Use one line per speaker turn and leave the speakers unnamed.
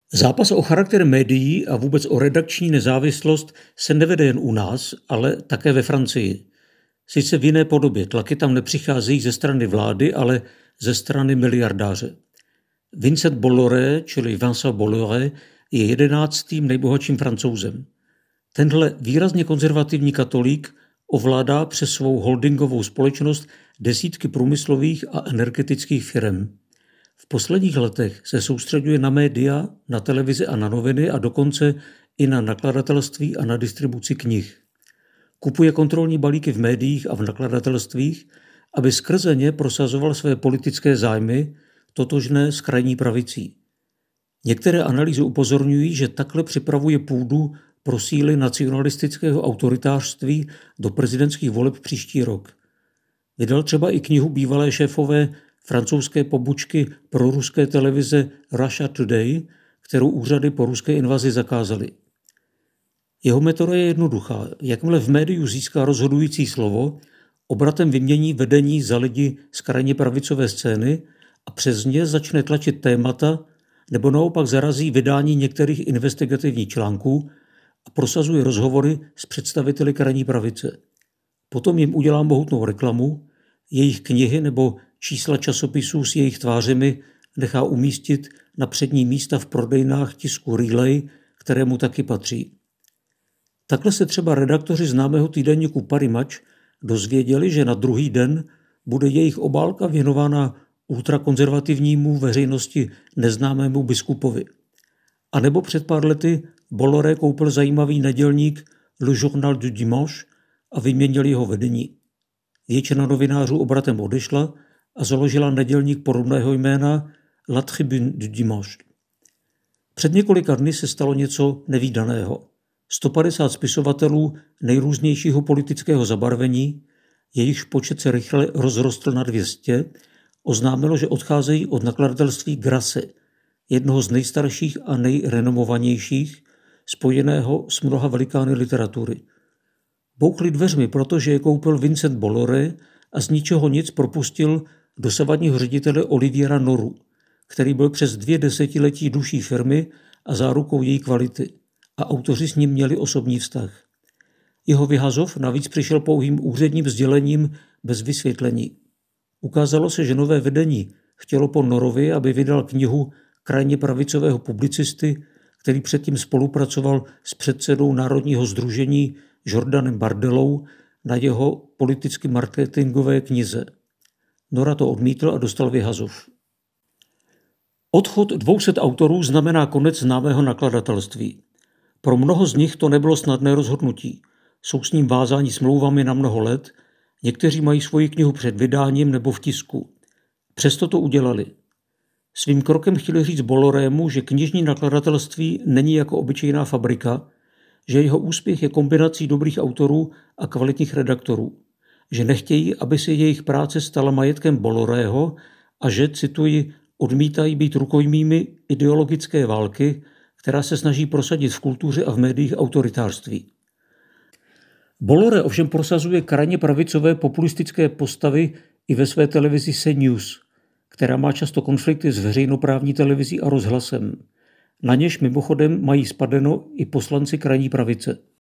Zápas o charakter médií a vůbec o redakční nezávislost se nevede jen u nás, ale také ve Francii. Sice v jiné podobě, tlaky tam nepřicházejí ze strany vlády, ale ze strany miliardáře. Vincent Bolloré, čili Vincent Bolloré, je 11. nejbohatším Francouzem. Tenhle výrazně konzervativní katolík ovládá přes svou holdingovou společnost desítky průmyslových a energetických firem. V posledních letech se soustřeďuje na média, na televizi a na noviny a dokonce i na nakladatelství a na distribuci knih. Kupuje kontrolní balíky v médiích a v nakladatelstvích, aby skrze ně prosazoval své politické zájmy, totožné s krajní pravicí. Některé analýzy upozorňují, že takhle připravuje půdu pro síly nacionalistického autoritářství do prezidentských voleb příští rok. Vydal třeba i knihu bývalé šéfové francouzské pobočky pro ruské televize Russia Today, kterou úřady po ruské invazi zakázaly. Jeho metoda je jednoduchá. Jakmile v médiu získá rozhodující slovo, obratem vymění vedení za lidi z krajně pravicové scény a přes ně začne tlačit témata nebo naopak zarazí vydání některých investigativních článků a prosazuje rozhovory s představiteli krajní pravice. Potom jim udělá mohutnou reklamu, jejich knihy nebo čísla časopisů s jejich tvářemi nechá umístit na přední místa v prodejnách tisku Relay, kterému taky patří. Takhle se třeba redaktoři známého týdeníku Paris Match dozvěděli, že na druhý den bude jejich obálka věnována ultrakonzervativnímu veřejnosti neznámému biskupovi. A nebo před pár lety Bolloré koupil zajímavý nedělník Le Journal du Dimanche a vyměnil jeho vedení. Většina novinářů obratem odešla a založila nedělník podobného jména La Tribune du Dimanche. Před několika dny se stalo něco nevídaného. 150 spisovatelů nejrůznějšího politického zabarvení, jejichž počet se rychle rozrostl na 200, oznámilo, že odcházejí od nakladatelství Grasset, jednoho z nejstarších a nejrenomovanějších, spojeného s mnoha velikány literatury. Bouchli dveřmi, protože je koupil Vincent Bolloré a z ničeho nic propustil dosavadního ředitele Oliviera Noru, který byl přes 2 desetiletí duší firmy a zárukou její kvality. A autoři s ním měli osobní vztah. Jeho vyhazov navíc přišel pouhým úředním sdělením bez vysvětlení. Ukázalo se, že nové vedení chtělo po Norovi, aby vydal knihu krajně pravicového publicisty, který předtím spolupracoval s předsedou Národního sdružení Jordanem Bardelou na jeho politicky marketingové knize. Nora to odmítl a dostal vyhazov. Odchod 200 autorů znamená konec známého nakladatelství. Pro mnoho z nich to nebylo snadné rozhodnutí. Jsou s ním vázáni smlouvami na mnoho let, někteří mají svoji knihu před vydáním nebo v tisku. Přesto to udělali. Svým krokem chtěli říct Bollorému, že knižní nakladatelství není jako obyčejná fabrika, že jeho úspěch je kombinací dobrých autorů a kvalitních redaktorů, že nechtějí, aby se jejich práce stala majetkem Bollorého a že, cituji, odmítají být rukojmími ideologické války, která se snaží prosadit v kultuře a v médiích autoritářství. Bolloré ovšem prosazuje krajně pravicové populistické postavy i ve své televizi CNews, která má často konflikty s veřejnoprávní televizí a rozhlasem. Na něž mimochodem mají spadeno i poslanci krajní pravice.